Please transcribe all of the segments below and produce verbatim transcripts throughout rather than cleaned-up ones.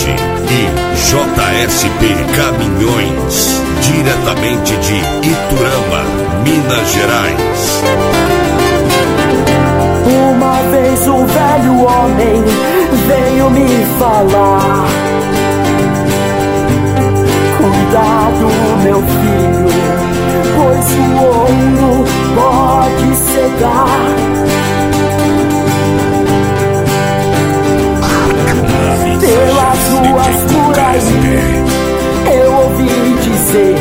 Caminhonete e J S P Caminhões, diretamente de Iturama, Minas Gerais. Uma vez um velho homem veio me falar: cuidado, meu filho, pois o ouro pode cegar. Pelas ruas por aí eu ouvi dizer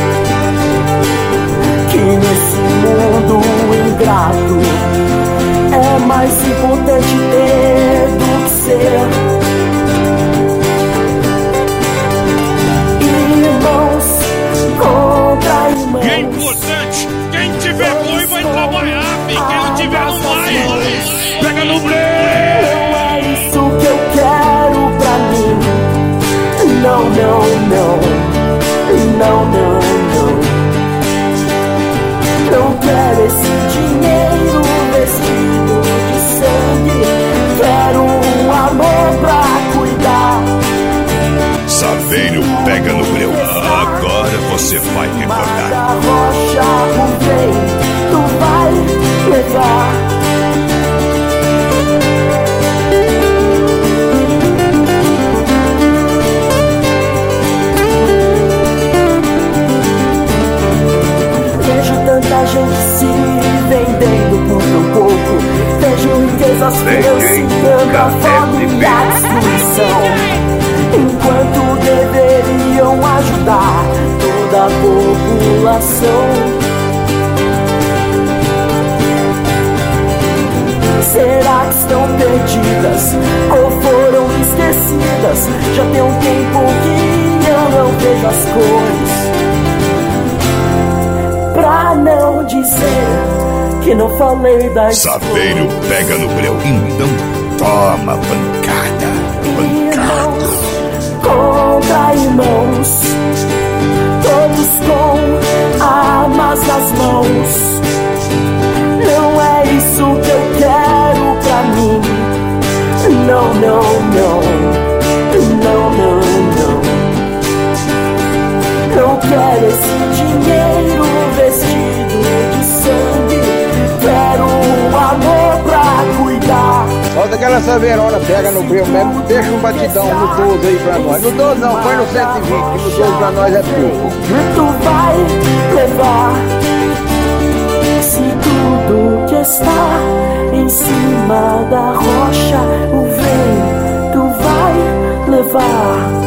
que nesse mundo ingrato é mais importante ter do que ser. Irmãos contra irmãos. E é importante, quem tiver boi vai trabalhar, e quem não tiver não vai. Pega no breu. Não é isso que eu quero pra mim. Não, não, não. Não, não, não. Não quero esse dinheiro vestido de sangue. Quero um amor pra cuidar. Saveiro pega no breu. Agora você vai recordar. Da rocha o vento vai levar. Vejo tanta gente se vendendo por tão pouco. Vejo riquezas financiando a fome e a destruição, enquanto deveriam ajudar toda a população. Será que estão perdidas ou foram esquecidas? Já tem um tempo que eu não vejo as cores. Pra não dizer que não falei das Saveiro cores. pega no breu. Então toma pancada. Pancada. Contra irmãos, todos com armas nas mãos. Não é isso que eu quero pra mim. Não, não, não. Não, não, não. Não quero esse dinheiro vestido de sangue. Quero um amor pra cuidar. Olha aquela saveirona, pega no breu mesmo. Deixa um batidão no doze aí pra nós. No doze não, foi no cento e vinte, que no doze pra nós é pouco. Tu vai levar. Se tudo que está em cima da rocha o vento vai levar.